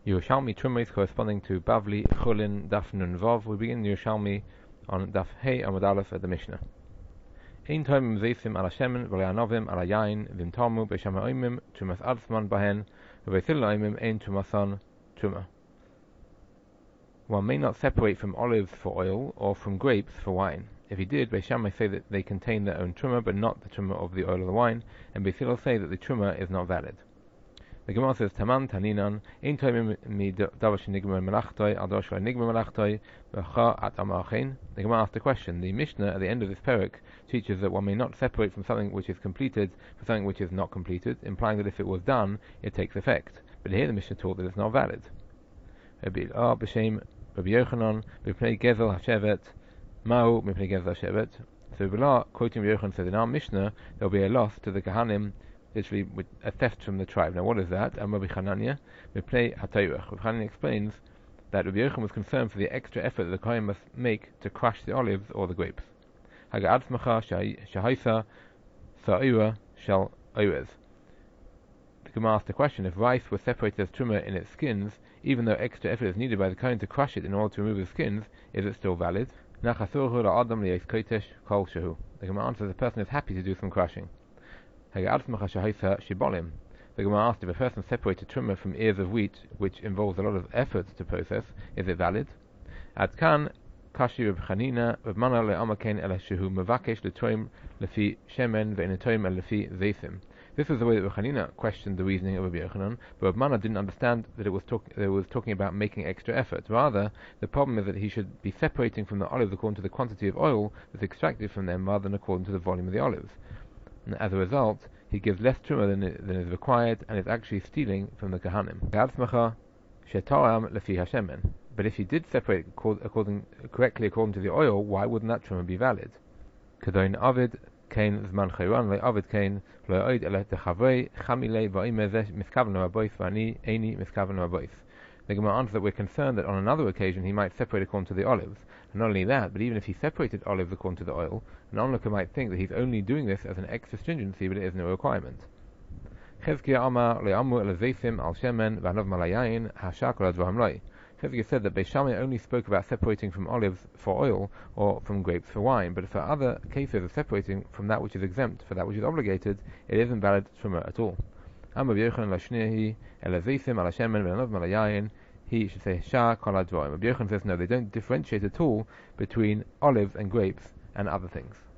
Yerushalmi Truma is corresponding to Bavli Chulin Daf Nun Vav. We begin Yerushalmi on Daf Hey Amud Aleph at the Mishnah. Ein Toimim Zeisim ala Shemen v'le'anovim ala Yain v'imtamu b'Shem ha'oimim Trumas Arzman bahen v'Veisil ha'oimim ein Trumason Truma. One may not separate from olives for oil or from grapes for wine. If he did, Beis Shammai say that they contain their own truma, but not the truma of the oil or the wine, and Beis Hillel say that the truma is not valid. The Gemara says, Taman Taninan, Ein Toimim mi Davash Nigmer Melachtoi, Adosh Nigmer Melachtoi, V'cha at Amarchein. The Gemara asked the question. The Mishnah at the end of this parak teaches that one may not separate from something which is completed for something which is not completed, implying that if it was done, it takes effect. But here the Mishnah taught that it's not valid. Rabbi Yochanan, B'pnei Gezel HaShevet, Ma'u B'pnei Gezel HaShevet. So Rabbi quoting Rabbi Yochanan, says in our Mishnah there will be a loss to the Kahanim, literally with a theft from the tribe. Now what is that? Rabbi Chananya, B'pnei HaTorah. Rabbi Chananya explains that Rabbi Yochanan was concerned for the extra effort that the Kohen must make to crush the olives or the grapes. Haga Atzmacha Shahaisa Sa'ira Shal Oirez. The Gemara asked the question, if rice was separated as truma in its skins, even though extra effort is needed by the Kohen to crush it in order to remove the skins, is it still valid? The Gemara answers the person is happy to do some crushing. The Gemara asked if a person separated truma from ears of wheat, which involves a lot of effort to process, is it valid? Adkan Kashi Reb Chanina Reb Mana le'amakein ela shehu mevakesh letoim lefi shemen ve'inetoim lefi zeisim. This was the way that Reb Chanina questioned the reasoning of Rabbi Yochanan, but Reb Mana didn't understand that it was talking about making extra effort. Rather, the problem is that he should be separating from the olives according to the quantity of oil that's extracted from them, rather than according to the volume of the olives. And as a result, he gives less truma than is required, and is actually stealing from the Kahanim. But if he did separate correctly according to the oil, why wouldn't that truma be valid? The Gemara answers that we're concerned that on another occasion he might separate according to the olives. And not only that, but even if he separated olives according to the oil, an onlooker might think that he's only doing this as an extra stringency, but it is no requirement. Chezkiah said that Beis Shammai only spoke about separating from olives for oil or from grapes for wine, but for other cases of separating from that which is exempt for that which is obligated, it isn't valid truma at all. He should say Shah Kol HaDvarim. Rabbi Yochanan says no, they don't differentiate at all between olives and grapes and other things.